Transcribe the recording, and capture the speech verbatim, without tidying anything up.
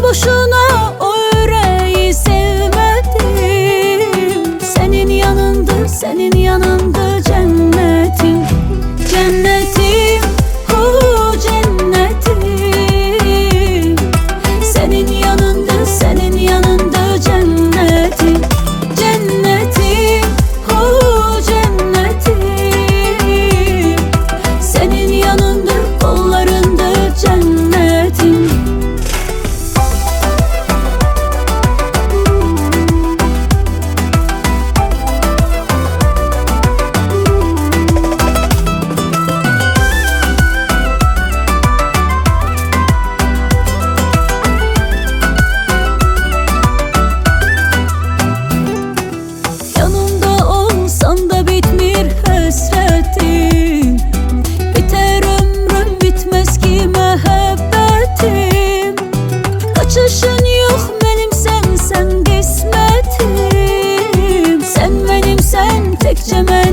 boşuna o yüreği sevmedim. Senin yanında, senin yanında cennetim, cennetim, oh cennetim. Senin yanında, senin yanında cennetim, cennetim, oh cennetim. Senin yanında, kollarında cennetim. Yanımda olsan da bitmir hasretim, biter ömrüm bitmez ki muhabbetim. Kaçışın yok benim, sen sen kısmetim. Sen benim, sen tek cemal